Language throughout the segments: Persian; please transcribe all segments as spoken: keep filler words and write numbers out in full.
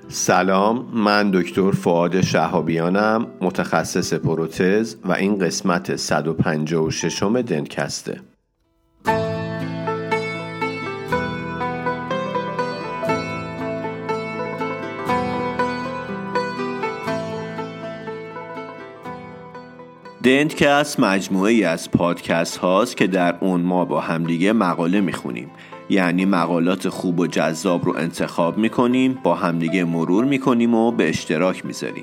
سلام، من دکتر فؤاد شهابیانم، متخصص پروتز و این قسمت صد و پنجاه و ششم دنتکسته. دنتکست مجموعه ای از پادکست هاست که در اون ما با همدیگه مقاله میخونیم، یعنی مقالات خوب و جذاب رو انتخاب میکنیم، با همدیگه مرور میکنیم و به اشتراک میذاریم.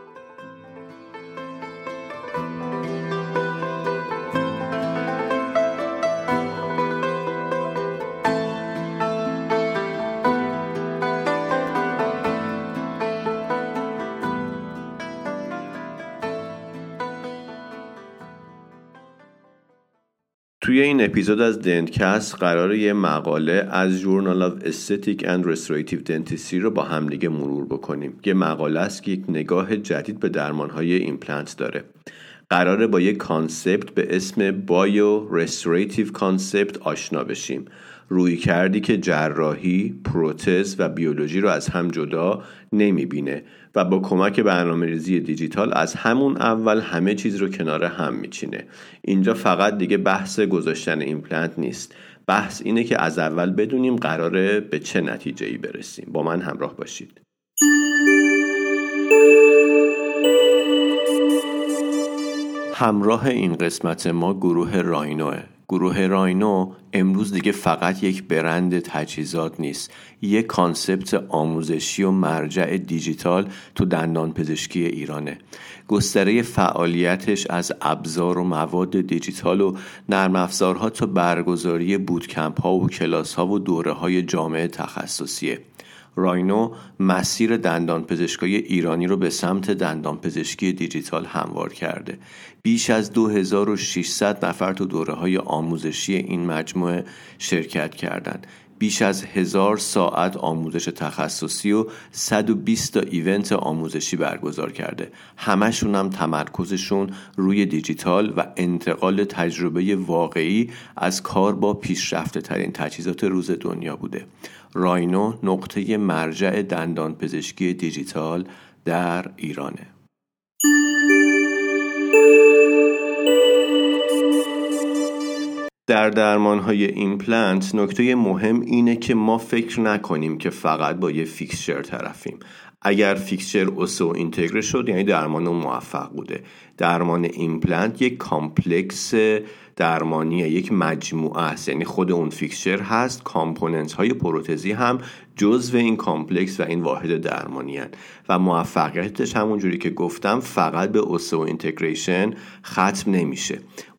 توی این اپیزود از دنتکست قراره یه مقاله از جورنال آف استتیک اند رستوریتیو دنتیستری رو با هم دیگه مرور بکنیم. یه مقاله است که یک نگاه جدید به درمانهای ایمپلنت داره. قراره با یه کانسپت به اسم بایو رستوریتیو کانسپت آشنا بشیم. روی کردی که جراحی، پروتز و بیولوژی رو از هم جدا نمیبینه و با کمک برنامه‌ریزی دیجیتال از همون اول همه چیز رو کنار هم میچینه. اینجا فقط دیگه بحث گذاشتن ایمپلنت نیست. بحث اینه که از اول بدونیم قراره به چه نتیجه‌ای برسیم. با من همراه باشید. همراه این قسمت ما گروه راینوه. گروه راینو امروز دیگه فقط یک برند تجهیزات نیست، یک کانسپت آموزشی و مرجع دیجیتال تو دندان پزشکی ایرانه. گستره فعالیتش از ابزار و مواد دیجیتال و نرم افزارها تا برگزاری بوتکمپ ها و کلاس ها و دوره های جامعه تخصصیه. راینو مسیر دندان پزشکای ایرانی رو به سمت دندان پزشکی دیجیتال هموار کرده. بیش از دو هزار و ششصد نفر تو دوره‌های آموزشی این مجموعه شرکت کردند. بیش از هزار ساعت آموزش تخصصی و صد و بیست تا ایونت آموزشی برگزار کرده. همشون هم تمرکزشون روی دیجیتال و انتقال تجربه واقعی از کار با پیشرفته ترین تجهیزات روز دنیا بوده. راینو نقطه مرجع دندان پزشکی دیجیتال در ایرانه. در درمان‌های ایمپلنت نکته مهم اینه که ما فکر نکنیم که فقط با یه فیکسچر طرفیم. اگر فیکسچر اوسو اینتگره شد یعنی درمان موفق بوده. درمان ایمپلنت یک کامپلکس درمانیه، یک مجموعه است، یعنی خود اون فیکسچر هست، کامپوننت های پروتزی هم جزو این کامپلکس و این واحد درمانی هست و موفقیتش همون جوری که گفتم فقط به اوسو اینتگریشن ختم نمیشه.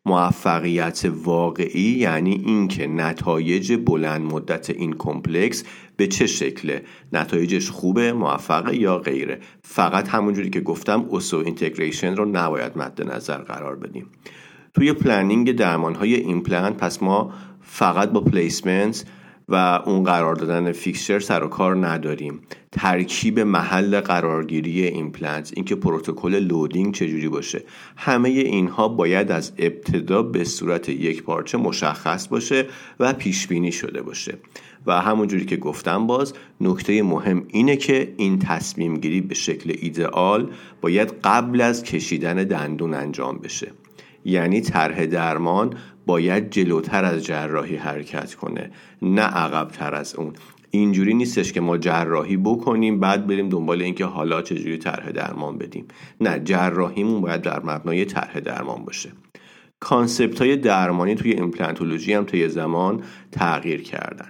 موفقیت واقعی یعنی این که نتایج بلند مدت این کمپلکس به چه شکله، نتایجش خوبه، موفقه یا غیره. فقط همونجوری که گفتم اوسو اینتگریشن رو نباید مد نظر قرار بدیم. توی پلنینگ درمان‌های ایمپلنت پس ما فقط با پلیسمنت و اون قرار دادن فیکسچر سر و کار نداریم. ترکیب محل قرارگیری ایمپلنت، اینکه پروتکل لودینگ چجوری باشه، همه اینها باید از ابتدا به صورت یک پارچه مشخص باشه و پیش بینی شده باشه. و همونجوری که گفتم باز نکته مهم اینه که این تصمیم گیری به شکل ایدئال باید قبل از کشیدن دندون انجام بشه. یعنی طرح درمان باید جلوتر از جراحی حرکت کنه، نه عقب‌تر از اون. اینجوری نیستش که ما جراحی بکنیم بعد بریم دنبال این که حالا چجوری طرح درمان بدیم. نه، جراحیمون باید در مبنای طرح درمان باشه. کانسپت‌های درمانی توی ایمپلنتولوژی هم طی زمان تغییر کردن.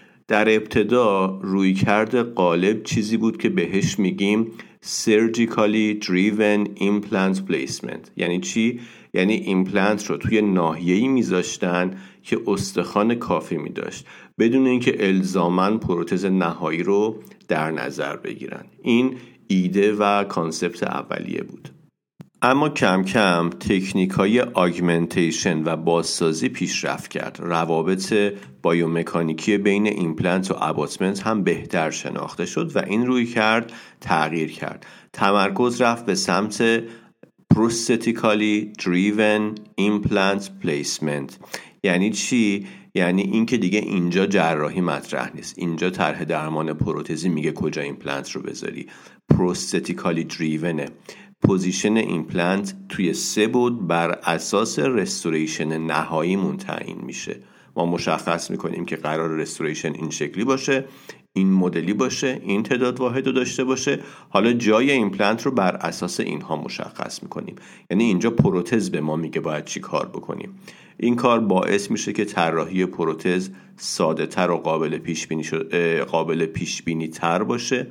در ابتدا رویکرد غالب چیزی بود که بهش میگیم surgically driven implant placement. یعنی چی؟ یعنی ایمپلنت رو توی ناحیه‌ای میذاشتن که استخوان کافی میداشت بدون اینکه الزاماً پروتز نهایی رو در نظر بگیرن. این ایده و کانسپت اولیه بود. اما کم کم تکنیک‌های آگمنتیشن و بازسازی پیشرفت کرد. روابط بایومکانیکی بین ایمپلنت و اباتمنت هم بهتر شناخته شد و این روی کرد تغییر کرد. تمرکز رفت به سمت prosthetically driven implant placement، یعنی چی؟ یعنی این که دیگه اینجا جراحی مطرح نیست، اینجا طرح درمان پروتزی میگه کجا ایمپلنت رو بذاری. پروستتیکالی دریونه، پوزیشن ایمپلنت توی سه بود بر اساس رستوریشن نهاییمون تعیین میشه. ما مشخص میکنیم که قرار رستوریشن این شکلی باشه، این مدلی باشه، این تعداد واحد رو داشته باشه. حالا جای ایمپلنت رو بر اساس اینها مشخص میکنیم. یعنی اینجا پروتز به ما میگه باید چی کار بکنیم. این کار باعث میشه که طراحی پروتز ساده تر و قابل پیش بینی قابل پیش بینی تر باشه،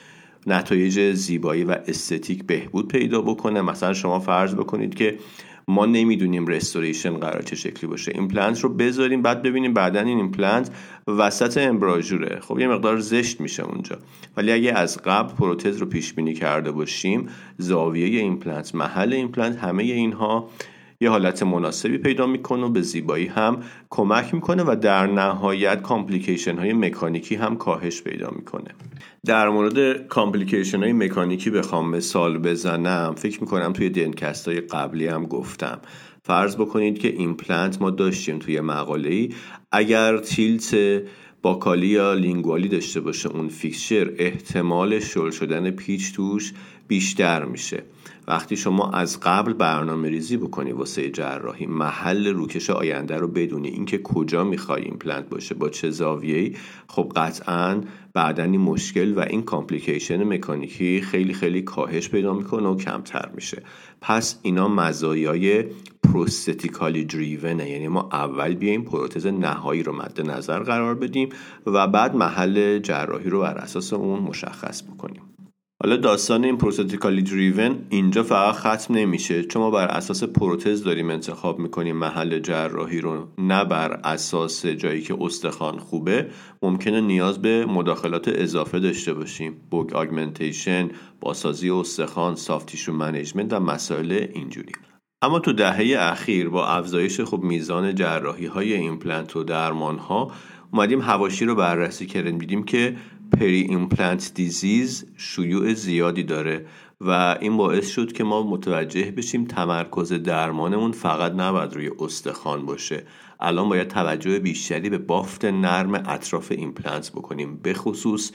نتایج زیبایی و استتیک بهبود پیدا بکنه. مثلا شما فرض بکنید که ما نمیدونیم رستوریشن قرار چه شکلی باشه، ایمپلنت رو بذاریم بعد ببینیم بعدن این ایمپلنت وسط امبراژوره، خب یه مقدار زشت میشه اونجا. ولی اگه از قبل پروتز رو پیش بینی کرده باشیم، زاویه ایمپلنت، محل ایمپلنت، همه اینها یه حالت مناسبی پیدا میکنه و به زیبایی هم کمک میکنه و در نهایت کامپلیکیشن های مکانیکی هم کاهش پیدا میکنه. در مورد کامپلیکیشن های مکانیکی بخوام مثال بزنم، فکر میکنم توی دنتکست های قبلی هم گفتم. فرض بکنید که ایمپلنت ما داشتیم توی مقاله‌ای، اگر تیلت باکالی یا لینگوالی داشته باشه اون فیکسچر، احتمال شل شدن پیچ توش بیشتر میشه. وقتی شما از قبل برنامه ریزی بکنی واسه جراحی، محل روکش آینده رو بدونی، اینکه کجا میخوای ایمپلنت باشه، با چه زاویه‌ای، خب قطعاً بعدن این مشکل و این کامپلیکیشن مکانیکی خیلی خیلی کاهش پیدا میکنه و کمتر میشه. پس اینا مزایای پروستتیکالی دریونه، یعنی ما اول بیایم پروتز نهایی رو مد نظر قرار بدیم و بعد محل جراحی رو بر اساس اون مشخص بکنیم. حالا داستان این پروستتیکالی دریون اینجا فقط ختم نمیشه، چون ما بر اساس پروتز داریم انتخاب میکنیم محل جراحی رو، نه بر اساس جایی که استخوان خوبه. ممکنه نیاز به مداخلات اضافه داشته باشیم، بوک آگمنتیشن، بازسازی استخوان، سافت تیشو منیجمنت و مسائل اینجوری. اما تو دهه اخیر با افزایش خب میزان جراحی های ایمپلنت و درمان ها، اومدیم حواشی رو بررسی کردیم، دیدیم که پری ایمپلنت دیزیز شیوع زیادی داره و این باعث شد که ما متوجه بشیم تمرکز درمانمون فقط نباید روی استخوان باشه. الان باید توجه بیشتری به بافت نرم اطراف ایمپلنت بکنیم، به خصوص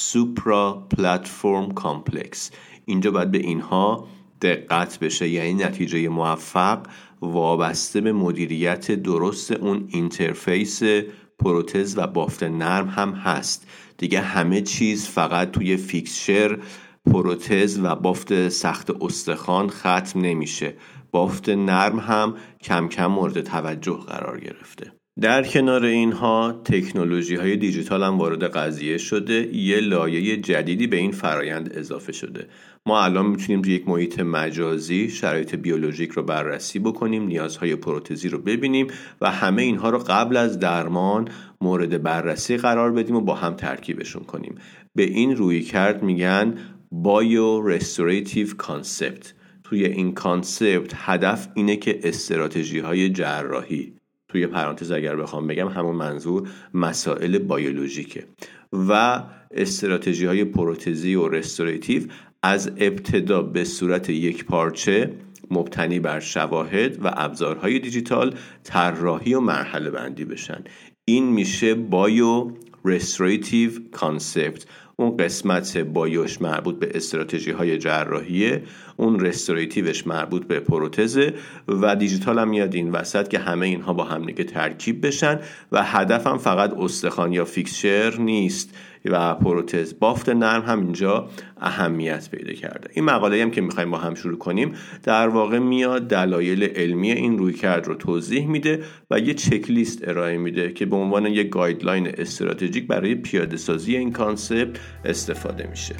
سوپرا پلتفرم کامپلکس. اینجا باید به اینها دقت بشه، یعنی نتیجه موفق وابسته به مدیریت درست اون اینترفیس پروتز و بافت نرم هم هست. دیگه همه چیز فقط توی فیکسچر، پروتز و بافت سخت استخوان ختم نمیشه. بافت نرم هم کم کم مورد توجه قرار گرفته. در کنار اینها تکنولوژی های دیجیتال هم وارد قضیه شده، یه لایه جدیدی به این فرایند اضافه شده. ما الان میتونیم توی یک محیط مجازی شرایط بیولوژیک رو بررسی بکنیم، نیازهای پروتزی رو ببینیم و همه اینها رو قبل از درمان مورد بررسی قرار بدیم و با هم ترکیبشون کنیم. به این رویکرد میگن بایو رستوریتیو کانسپت. توی این کانسپت هدف اینه که استراتژی های جراحی، توی پرانتز اگر بخوام بگم همون منظور مسائل بیولوژیکه، و استراتژی های پروتزی و رستوریتیو از ابتدا به صورت یک پارچه مبتنی بر شواهد و ابزارهای دیجیتال طراحی و مرحله بندی بشن. این میشه بایو رستوریتیو کانسپت. اون قسمت بایوش مربوط به استراتژی های جراحیه، اون رستوریتیوش مربوط به پروتزه و دیجیتال هم میاد این وسط که همه اینها با هم دیگه ترکیب بشن و هدفم فقط استخوان یا فیکسچر نیست و پروتز. بافت نرم هم اینجا اهمیت پیدا کرده. این مقاله هم که میخوایم با هم شروع کنیم در واقع میاد دلایل علمی این رویکرد رو توضیح میده و یه چک لیست ارائه میده که به عنوان یه گایدلاین استراتژیک برای پیاده سازی این کانسپت استفاده میشه.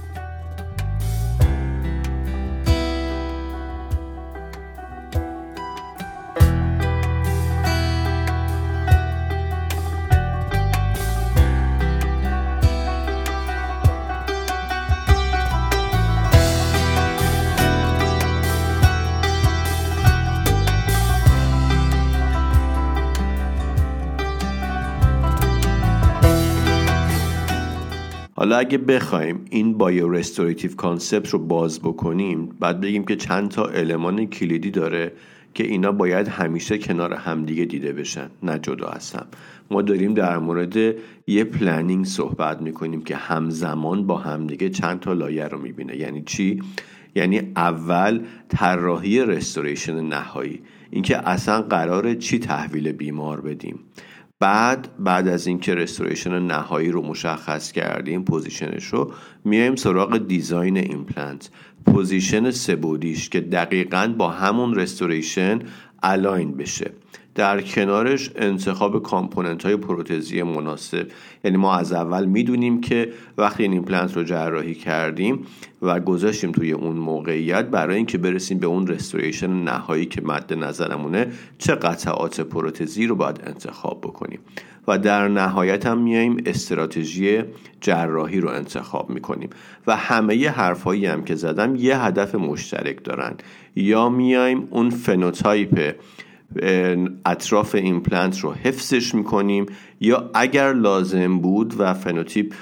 حالا اگه بخوایم این بایو رستوریتیو کانسپت رو باز بکنیم، بعد بگیم که چند تا المان کلیدی داره که اینا باید همیشه کنار همدیگه دیده بشن، نه جدا از هم. ما داریم در مورد یه پلنینگ صحبت میکنیم که همزمان با همدیگه چند تا لایه رو میبینه. یعنی چی؟ یعنی اول طراحی رستوریشن نهایی، اینکه اصلا قراره چی تحویل بیمار بدیم. بعد بعد از اینکه رستوریشن نهایی رو مشخص کردیم، پوزیشنش رو، میایم سراغ دیزاین ایمپلنت، پوزیشن سه‌بعدیش که دقیقاً با همون رستوریشن الاین بشه. در کنارش انتخاب کامپوننت های پروتزی مناسب. یعنی ما از اول میدونیم که وقتی این ایمپلنت رو جراحی کردیم و گذاشتیم توی اون موقعیت، برای اینکه برسیم به اون رستوریشن نهایی که مد نظرمونه، چه قطعات پروتزی رو باید انتخاب بکنیم و در نهایت هم میایم استراتژی جراحی رو انتخاب میکنیم. و همه ی حرفایی هم که زدم یه هدف مشترک دارن، یا میایم اون فنوتایپ اطراف ایمپلنت رو حفظش میکنیم، یا اگر لازم بود و فنوتیپ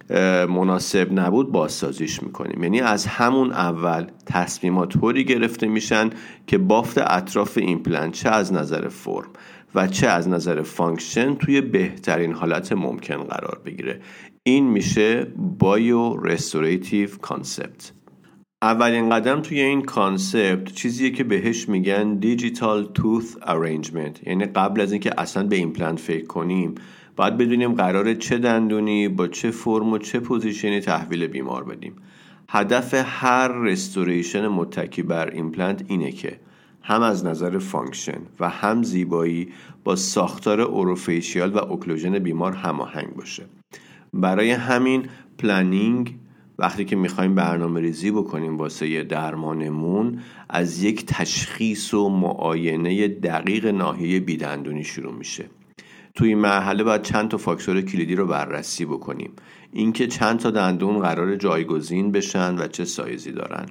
مناسب نبود بازسازیش میکنیم. یعنی از همون اول تصمیمات طوری گرفته میشن که بافت اطراف ایمپلنت چه از نظر فرم و چه از نظر فانکشن توی بهترین حالت ممکن قرار بگیره. این میشه بایو رستوریتیو کانسپت. اولین قدم توی این کانسپت چیزیه که بهش میگن دیجیتال توث ارنجمنت. یعنی قبل از اینکه اصلا به ایمپلنت فکر کنیم باید بدونیم قراره چه دندونی با چه فرم و چه پوزیشنی تحویل بیمار بدیم. هدف هر رستوریشن متکی بر ایمپلنت اینه که هم از نظر فانکشن و هم زیبایی با ساختار اوروفیشیال و اوکلوژن بیمار هماهنگ باشه. برای همین پلنینگ وقتی که میخوایم برنامه ریزی بکنیم واسه درمانمون، از یک تشخیص و معاینه دقیق ناحیه بیدندونی شروع میشه. توی این مرحله باید چند تا فاکتور کلیدی رو بررسی بکنیم. اینکه چند تا دندون قرار جایگزین بشن و چه سایزی دارن،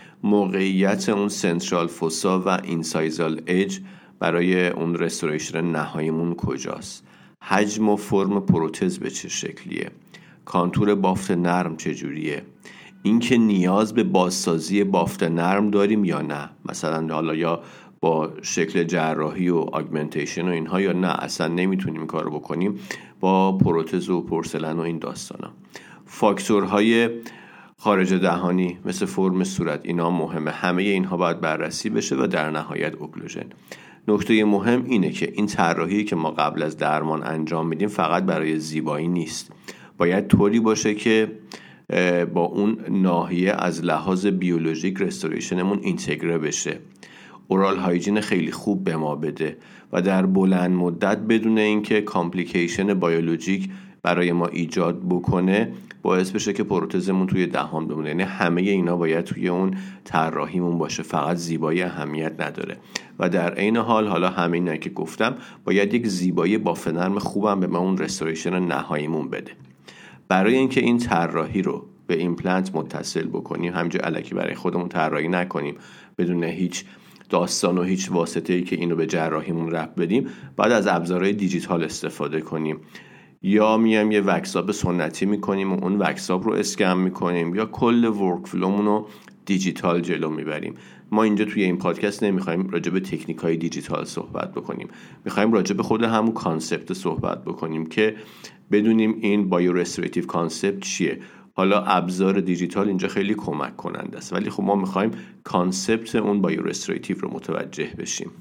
موقعیت اون سنترال فوسا و اینسایزال اج برای اون رستوریشن نهاییمون کجاست، حجم و فرم پروتز به چه شکلیه، کانتور بافت نرم چجوریه، اینکه نیاز به بازسازی بافت نرم داریم یا نه، مثلا حالا یا با شکل جراحی و آگمنتیشن و اینها، یا نه اصلا نمیتونیم کارو بکنیم با پروتز و پورسلن و این داستانا. فاکتورهای خارج دهانی مثل فرم صورت، اینا مهمه. همه اینها باید بررسی بشه و در نهایت اوکلوژن. نکته مهم اینه که این طراحی که ما قبل از درمان انجام میدیم فقط برای زیبایی نیست، باید طوری باشه که با اون ناحیه از لحاظ بیولوژیک رستوریشنمون اینتگره بشه، اورال هایجین خیلی خوب به ما بده و در بلند مدت بدون اینکه کامپلیکیشن بیولوژیک برای ما ایجاد بکنه باعث بشه که پروتزمون توی دهان بمونه. یعنی همه اینا باید توی اون طراحیمون باشه، فقط زیبایی اهمیت نداره. و در عین حال حالا همه اینا که گفتم باید یک زیبایی بافت نرم خوبم به ما اون رستوریشن نهاییمون بده. برای اینکه این طراحی رو به ایمپلنت متصل بکنیم، همینجوری الکی برای خودمون طراحی نکنیم بدون هیچ داستان و هیچ واسطه‌ای که اینو به جراحیمون ربط بدیم، بعد از ابزارهای دیجیتال استفاده کنیم. یا میایم یه وکساب سنتی میکنیم و اون وکساب رو اسکن میکنیم، یا کل ورک فلومون رو دیجیتال جلو میبریم. ما اینجا توی این پادکست نمیخوایم راجع به تکنیک‌های دیجیتال صحبت بکنیم، میخوایم راجع به خود همون کانسپت صحبت بکنیم که بدونیم این بایو رستوریتیو کانسپت چیه. حالا ابزار دیجیتال اینجا خیلی کمک کننده است، ولی خب ما میخوایم کانسپت اون بایو رستوریتیو رو متوجه بشیم.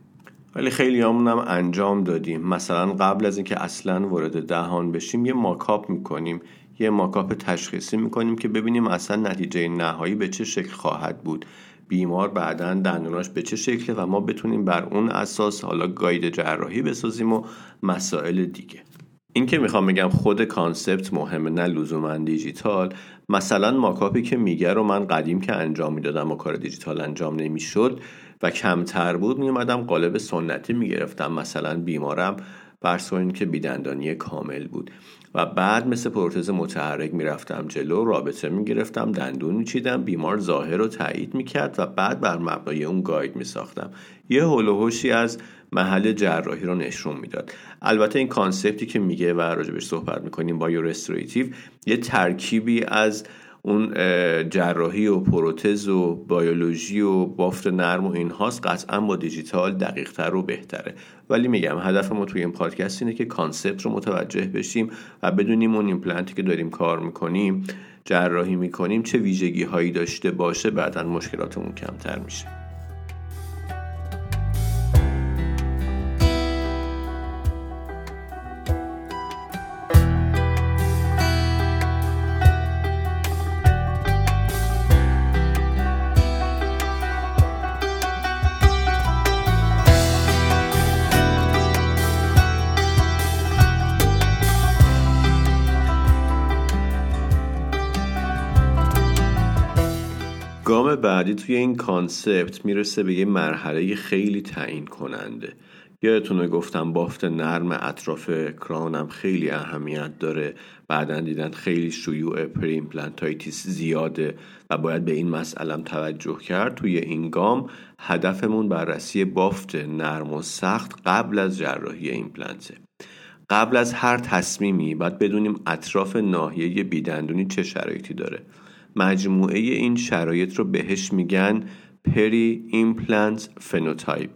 ولی خیلی همون هم انجام دادیم. مثلا قبل از اینکه اصلا وارد دهان بشیم یه ماکاپ میکنیم، یه ماکاپ تشخیصی میکنیم که ببینیم اصلا نتیجه نهایی به چه شکل خواهد بود، بیمار بعداً دندوناش به چه شکله و ما بتونیم بر اون اساس حالا گاید جراحی بسازیم و مسائل دیگه. این که میخوام بگم خود کانسپت مهمه، نه لزوما دیجیتال. مثلا ماکاپی که میگه رو من قدیم که انجام میدادم و کار دیجیتال انجام نمیشد و کمتر بود، میومدم قالب سنتی میگرفتم. مثلا بیمارم فرض کنین که بیدندانی کامل بود و بعد مثل پروتز متحرک میرفتم جلو، رابطه میگرفتم، دندون میچیدم، بیمار ظاهر رو تایید میکرد و بعد بر مبنای اون گاید میساختم. یه هول و هوشی از محل جراحی رو نشون میداد. البته این کانسپتی که میگه و راجبش صحبت میکنیم بایو رستوریتیو، یه ترکیبی از اون جراحی و پروتز و بیولوژی و بافت نرم و اینهاست، قطعا با دیجیتال دقیق تر و بهتره. ولی میگم هدف ما توی این پادکست اینه که کانسپت رو متوجه بشیم و بدونیم اون ایمپلنتی که داریم کار میکنیم، جراحی میکنیم، چه ویژگی هایی داشته باشه، بعداً مشکلاتمون کمتر میشه. گام بعدی توی این کانسپت میرسه به یه مرحله خیلی تعیین کننده. یادتونه گفتم بافت نرم اطراف کرانم خیلی اهمیت داره. بعداً دیدن خیلی شیوع پری ایمپلنتایتیس زیاده و باید به این مسئله توجه کرد. توی این گام هدفمون بررسی بافت نرم و سخت قبل از جراحی ایمپلنته. قبل از هر تصمیمی باید بدونیم اطراف ناحیه بیدندونی چه شرایطی داره. مجموعه این شرایط رو بهش میگن پری ایمپلنت فنوتایپ،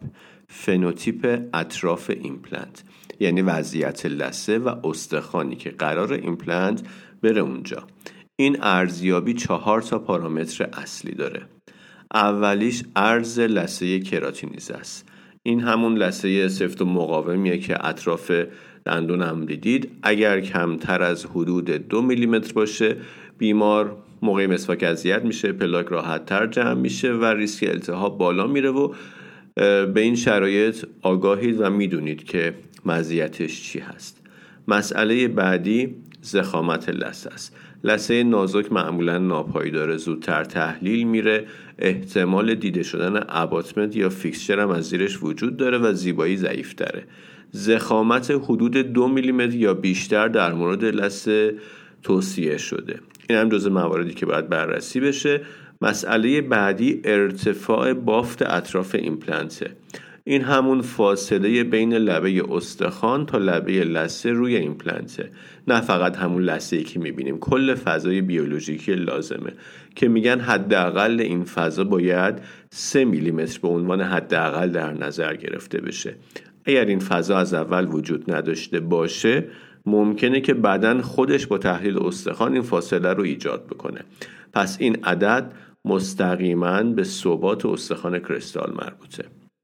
فنوتیپ اطراف ایمپلنت، یعنی وضعیت لثه و استخوانی که قرار ایمپلنت بره اونجا. این ارزیابی چهار تا پارامتر اصلی داره. اولیش عرض لثه کراتینیزه است. این همون لثه سفت و مقاومیه که اطراف دندون هم دیدید. اگر کمتر از حدود دو میلیمتر باشه، بیمار موقع مسواک اذیت میشه، پلاک راحت تر جمع میشه و ریسک التهاب بالا میره و به این شرایط آگاهید و میدونید که مزیتش چی هست. مسئله بعدی ضخامت لثه است. لثه نازک معمولا ناپایدار، زودتر تحلیل میره، احتمال دیده شدن اباتمنت یا فیکسچر هم از زیرش وجود داره و زیبایی ضعیف تره. ضخامت حدود دو میلیمتر یا بیشتر در مورد لثه توصیه شده. این هم جزء مواردی که باید بررسی بشه. مسئله بعدی ارتفاع بافت اطراف ایمپلنته. این همون فاصله بین لبه استخوان تا لبه لثه روی ایمپلنته، نه فقط همون لثه‌ای که میبینیم، کل فضای بیولوژیکی لازمه که میگن حداقل این فضا باید سه میلیمتر به عنوان حداقل در نظر گرفته بشه. اگر این فضا از اول وجود نداشته باشه، ممکنه که بدن خودش با تحلیل استخوان این فاصله رو ایجاد بکنه. پس این عدد مستقیما به ثبات استخوان کرستال مربوطه.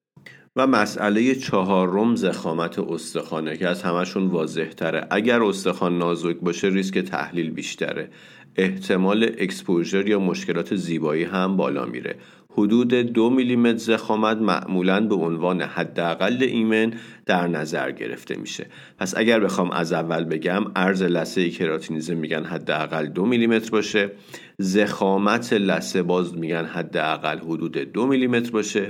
و مسئله چهارم ضخامت استخوانه که از همشون واضح تره. اگر استخوان نازک باشه ریسک تحلیل بیشتره، احتمال اکسپوژر یا مشکلات زیبایی هم بالا میره. حدود دو میلیمتر ضخامت معمولاً به عنوان حداقل ایمن در نظر گرفته میشه. پس اگر بخوام از اول بگم، عرض لثه کراتینیزه میگن حداقل دو میلیمتر باشه، ضخامت لثه باز میگن حداقل حدود دو میلیمتر باشه،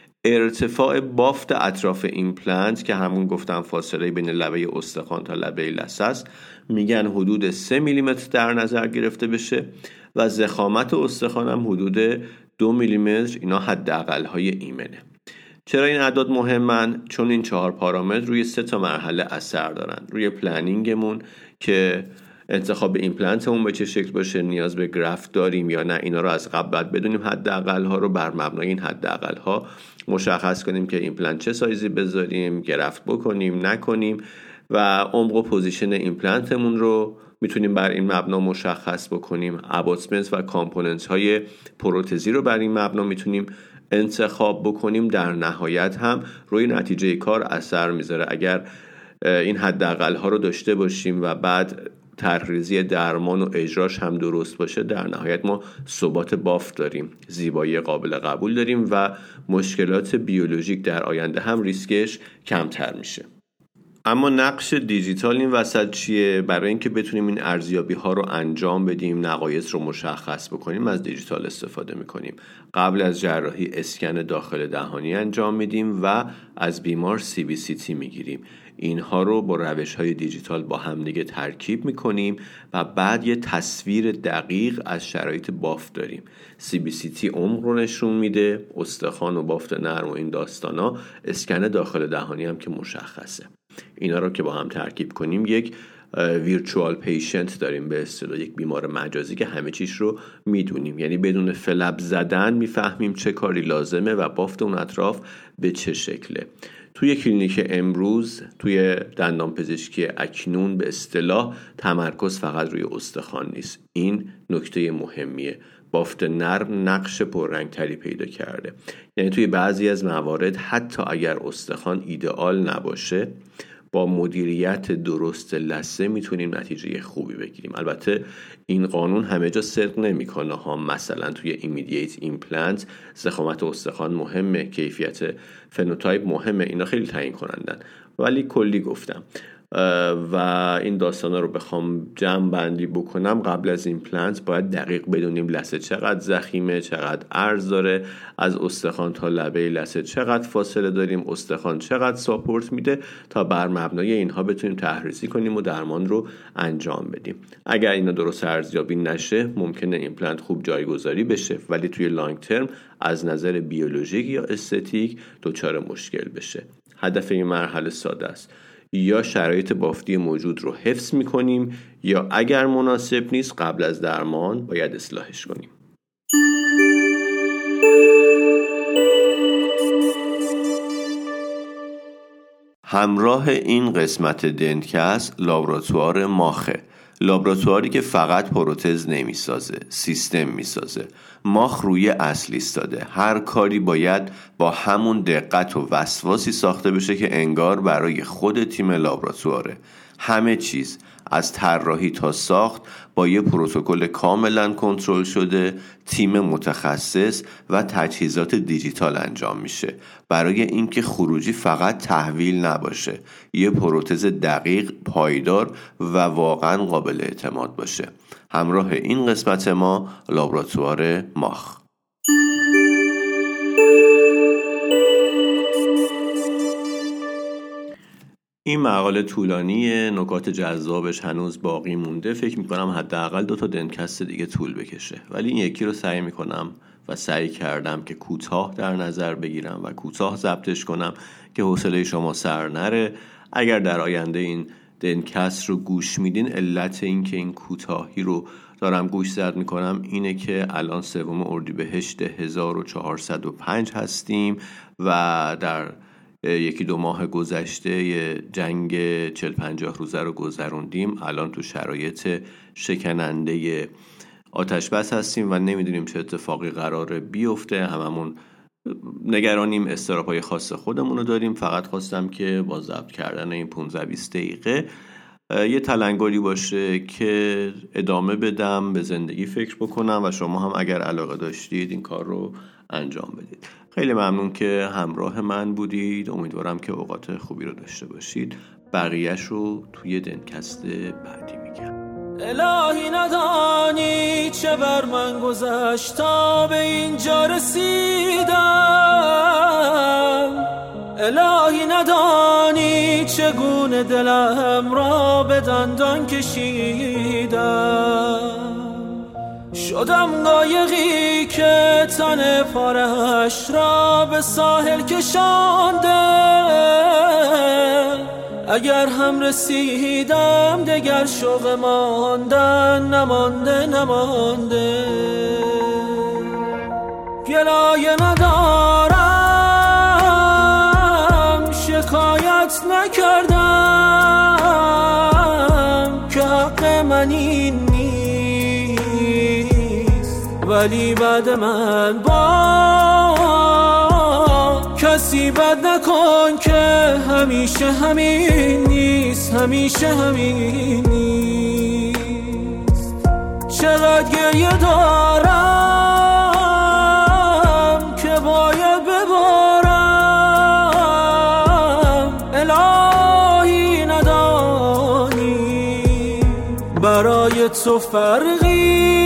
ارتفاع بافت اطراف ایمپلنت که همون گفتم فاصله بین لبه استخوان تا لبه لثه است، میگن حدود سه میلیمتر در نظر گرفته بشه و ضخامت استخوان هم حدود دو میلیمتر. اینا حداقل های ایمنه. چرا این اعداد مهمن؟ چون این چهار پارامتر روی سه تا مرحله اثر دارن. روی پلنینگمون که انتخاب ایمپلنتمون به چه شکل باشه، نیاز به گرافت داریم یا نه، اینا رو از قبل باید بدونیم. حداقل ها رو بر مبنای این حداقل ها مشخص کنیم که ایمپلنت چه سایزی بذاریم، گرافت بکنیم نکنیم و عمق و پوزیشن ایمپلنتمون رو میتونیم بر این مبنا مشخص بکنیم. اباتمنت و کامپوننت های پروتزی رو بر این مبنا میتونیم انتخاب بکنیم. در نهایت هم روی نتیجه کار اثر میذاره. اگر این حداقل ها رو داشته باشیم و بعد طرح‌ریزی درمان و اجراش هم درست باشه، در نهایت ما ثبات بافت داریم، زیبایی قابل قبول داریم و مشکلات بیولوژیک در آینده هم ریسکش کمتر میشه. اما نقش دیجیتال این وسط چیه؟ برای اینکه بتونیم این ارزیابی ها رو انجام بدیم، نقایص رو مشخص بکنیم، از دیجیتال استفاده میکنیم. قبل از جراحی اسکن داخل دهانی انجام میدیم و از بیمار سی بی سی تی میگیریم. اینها رو با روش های دیجیتال با هم دیگه ترکیب میکنیم و بعد یه تصویر دقیق از شرایط بافت داریم. سی بی سی تی عمق رو نشون میده، استخوان و بافت نرم و این داستانا، اسکن داخل دهانی هم که مشخصه. اینا رو که با هم ترکیب کنیم یک ویرچوال پیشنت داریم، به اصطلاح یک بیمار مجازی که همه چیز رو میدونیم، یعنی بدون فلپ زدن میفهمیم چه کاری لازمه و بافت اون اطراف به چه شکله. توی کلینیک امروز توی دندان پزشکی اکنون به اصطلاح تمرکز فقط روی استخوان نیست. این نکته مهمیه. بافت نرم نقش پررنگتری پیدا کرده، یعنی توی بعضی از موارد حتی اگر استخوان ایدئال نباشه با مدیریت درست لثه میتونیم نتیجه خوبی بگیریم. البته این قانون همه جا صدق نمیکنه ها. مثلا توی ایمیدییت ایمپلنت ضخامت استخوان مهمه، کیفیت فنوتایپ مهمه، اینا خیلی تعیین کنندن، ولی کلی گفتم و این داستانا رو بخوام جمع بندی بکنم، قبل از ایمپلنت باید دقیق بدونیم لثه چقدر ضخیمه، چقدر عرض داره، از استخوان تا لبه لثه چقدر فاصله داریم، استخوان چقدر ساپورت میده، تا بر مبنای اینها بتونیم تحریزی کنیم و درمان رو انجام بدیم. اگر اینا درست ارزیابی نشه ممکنه ایمپلنت خوب جایگذاری بشه، ولی توی لانگ ترم از نظر بیولوژیک یا استتیک دچار مشکل بشه. هدف این مرحله ساده است: یا شرایط بافتی موجود رو حفظ میکنیم یا اگر مناسب نیست قبل از درمان باید اصلاحش کنیم. همراه این قسمت دنتکست لابراتوار ماخه، لابراتواری که فقط پروتز نمیسازه، سیستم میسازه. ماخ روی اصل ایستاده، هر کاری باید با همون دقت و وسواسی ساخته بشه که انگار برای خود تیم لابراتواره. همه چیز از طراحی تا ساخت با یه پروتکل کاملا کنترل شده، تیم متخصص و تجهیزات دیجیتال انجام میشه برای اینکه خروجی فقط تحویل نباشه، یه پروتز دقیق، پایدار و واقعا قابل اعتماد باشه. همراه این قسمت ما لابراتوار ماخ. این مقاله طولانیه، نکات جذابش هنوز باقی مونده. فکر میکنم حداقل دو تا دنتکست دیگه طول بکشه، ولی این یکی رو سعی میکنم و سعی کردم که کوتاه در نظر بگیرم و کوتاه ضبطش کنم که حوصله شما سر نره. اگر در آینده این دنتکست رو گوش میدین، علت این که این کوتاهی رو دارم گوش زد میکنم اینه که الان سوم اردیبهشت هزار و چهارصد و پنج هستیم و در یکی دو ماه گذشته جنگ چهل پنجاه روزه رو گذروندیم. الان تو شرایط شکننده آتش بس هستیم و نمیدونیم چه اتفاقی قراره بیفته. هممون نگرانیم، استرس‌های خاص خودمون رو داریم. فقط خواستم که با ضبط کردن این پانزده بیست دقیقه یه تلنگری باشه که ادامه بدم، به زندگی فکر بکنم و شما هم اگر علاقه داشتید این کار رو انجام بدید. خیلی ممنون که همراه من بودید. امیدوارم که اوقات خوبی رو داشته باشید. بقیه‌اش رو توی دنتکست بعدی میگم. الهی ندانی چه بر من گذشت تا به اینجا رسیدم، الهی ندانی چگونه دلم را به دندان کشیدم. شدم قایقی که تن پارش را به ساحل کشانده، اگر هم رسیدم دگر شوق ماندن نمانده نمانده. گلایه ندارم، شکایت نکردم که حق من این نیست، ولی بعد من با کسی بد نکن که همیشه همین نیست، همیشه همین نیست. چقدر گریه دارم که باید ببارم، الهی ندانی برای تو فرقی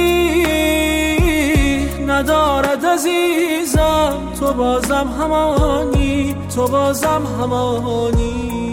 ندارد عزیزم، تو بازم همانی، تو بازم همانی.